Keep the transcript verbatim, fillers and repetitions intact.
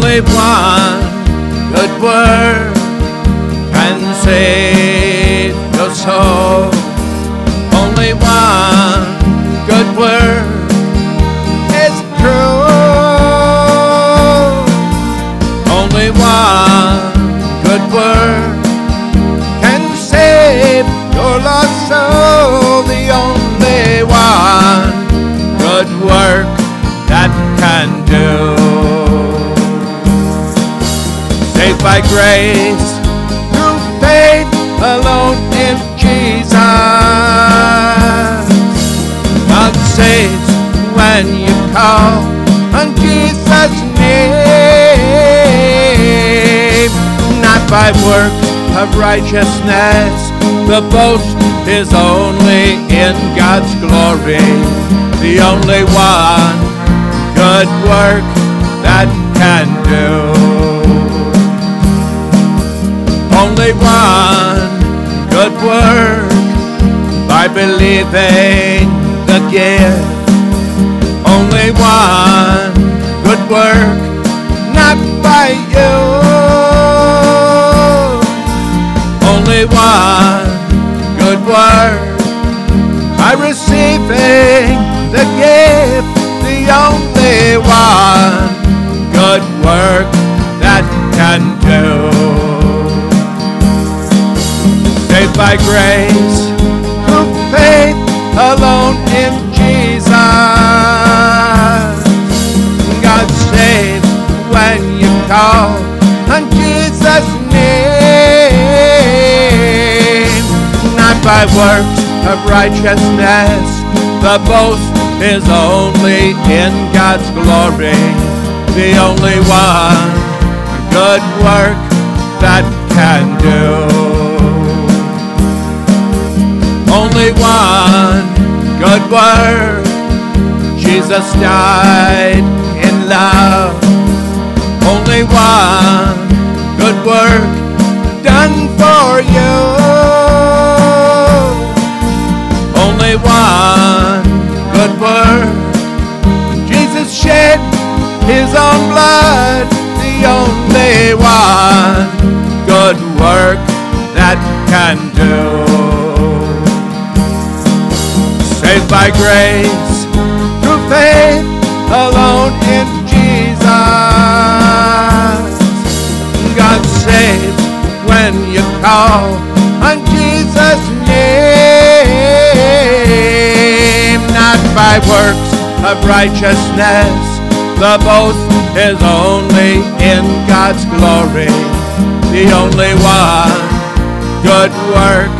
Only one good word can save your soul. Only one good word is true. Only one good word can save your lost soul. The only one good work that can do. Saved by grace through faith alone in Jesus. God saves when you call on Jesus' name. Not by work of righteousness, the boast is only in God's glory. The only one good work that can do. Only one good work by believing the gift. Only one good work, not by you. Only one good work by receiving the gift. The only one good work that can do. Saved by grace through faith alone in Jesus. God saves when you call on Jesus' name. Not by works of righteousness, the boast is only in God's glory. The only one good work that can do. Only one good work. Jesus died in love. Only one good work done for you. Only one good work. Jesus shed his own blood. The only one good work that can do. Saved by grace through faith alone in Jesus. God saves when you call on Jesus' name. Not by works of righteousness, the boast is only in God's glory. The only one good work